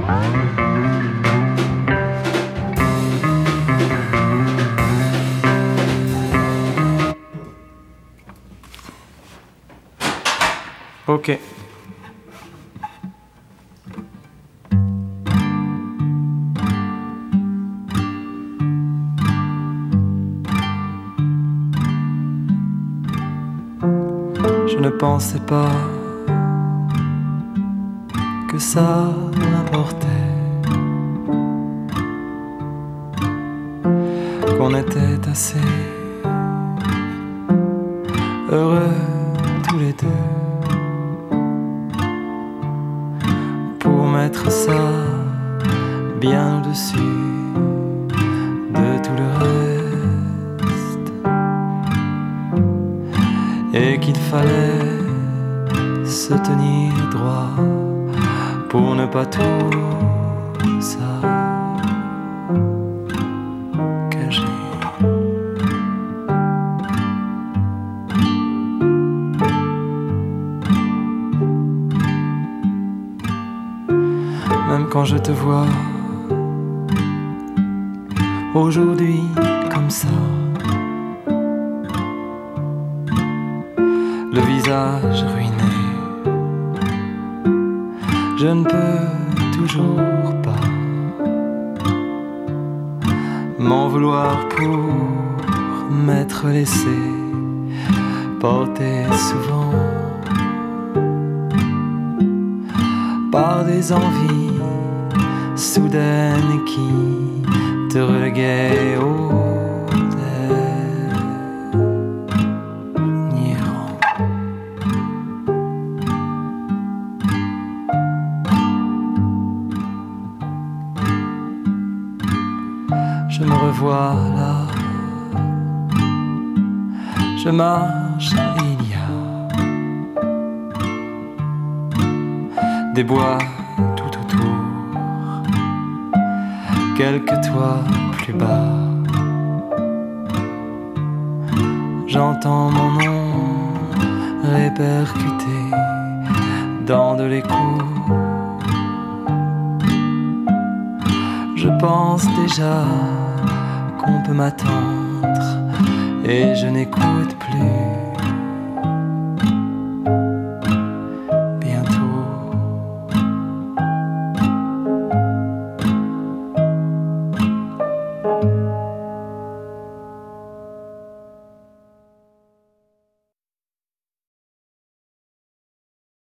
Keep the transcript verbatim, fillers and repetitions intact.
Ok. Je ne pensais pas que ça m'importait, qu'on était assez heureux tous les deux pour mettre ça bien au-dessus de tout le reste, et qu'il fallait se tenir droit pour ne pas tout ça cacher. Même quand je te vois aujourd'hui comme ça, le visage ruiné, je ne peux toujours pas m'en vouloir pour m'être laissé porter souvent par des envies soudaines qui te reléguaient au dernier rang. Je me revois là, je marche et il y a des bois tout autour, quelques toits plus bas. J'entends mon nom répercuté dans de l'écho. Je pense déjà qu'on peut m'attendre et je n'écoute plus